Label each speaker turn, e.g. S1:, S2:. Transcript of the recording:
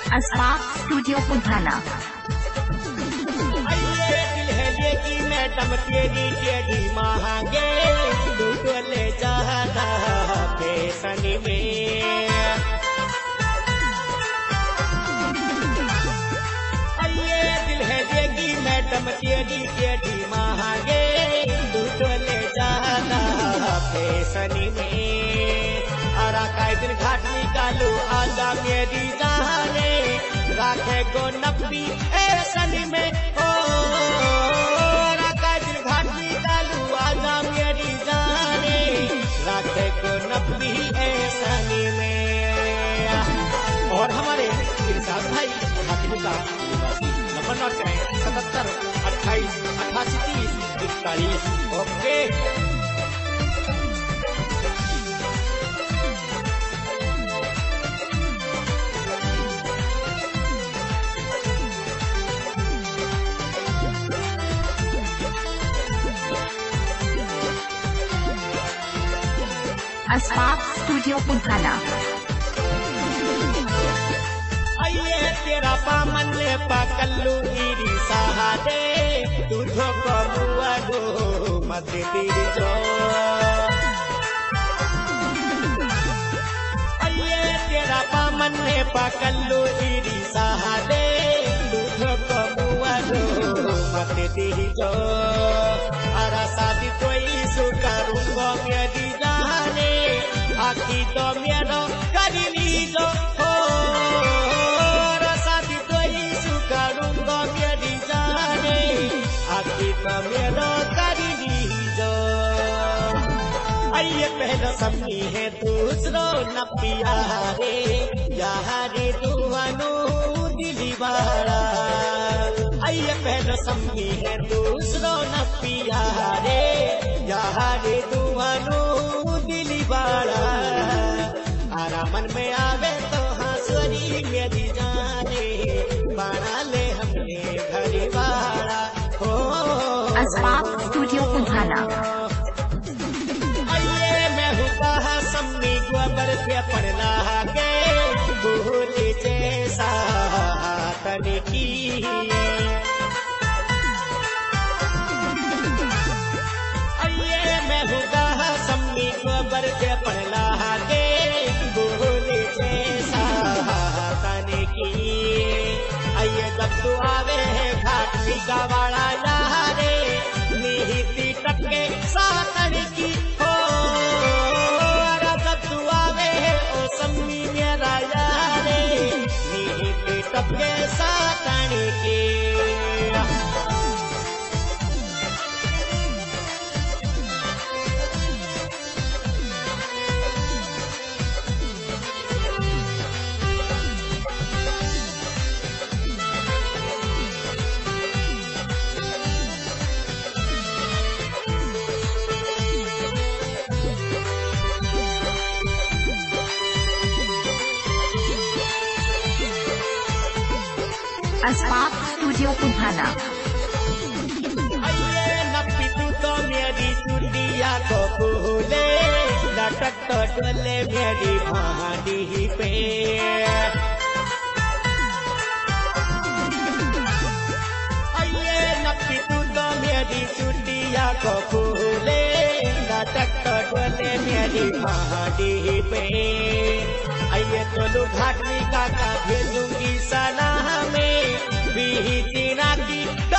S1: अस्पाक studio पुधाना।
S2: दिल है लेगी मैडम तेरी टेढ़ी मांगे दूध ले जाना फैशन में। दिल है लेगी मैडम तेरी टेढ़ी मांगे दूध ले जाना फैशन में। अरा का दिन घाट निकालू आजा मेरी जाने राखे गो नब्बी ऐसन में हो। राका दिन घाट निकालू आजा मेरी जाने राखे गो नब्बी ऐसन में। और हमारे इरशाद भाई हाकिम का नंबर नोट करें 77 28 88 30 41। Okay
S1: Aspak studio Pudhana.
S2: तेरा पामन ले पकल्लू ईरी सहारे तुझो कमुआ गो मत तेरी जो। तेरा पामन ले पकल्लू ईरी सहारे तुझो कमुआ गो मत तेरी जो। अरा शादी कोई सु करूंगा मेरी जाने आखी तो मेरा कर लीजो हो। मेरो कर लीजो। आइए पहला सम्मी है दूसरो न प्यारे यारे दुआनो दिली बाड़ा। आइए पहला सम्मी है दूसरो न प्यारे यारे दुआनो दिली बाड़ा। आरामन में आवे तो हंसरी मेरी जाने बना ले हमने घर वाला हो।
S1: अस्पाक स्टूडियो पुधाना।
S2: मैं हूँ कहा सम्मी गोबर पे पड़ना के भूल जैसा तन की। मैं हूँ कहा सम्मी गोबर पे पड़ना के भूल जैसा तन की। आइए जब तू आवे है घाट का वाला नहारे निहिती टके सातन की हो। जब तू आवे है ओ सम्मी मेरा यारे निहिती टके सातन की।
S1: अस्पाक स्टूडियो पुधाना।
S2: नपी तू तो मेरी चुंडिया को भूले लटक तो डोले मेरी भांडी पे। नपी तू तो मेरी चुंडिया को भूले लटक तो डोले मेरी भांडी पे। आइए चलो घाट का भेजूंगी सलाह में बीती ना की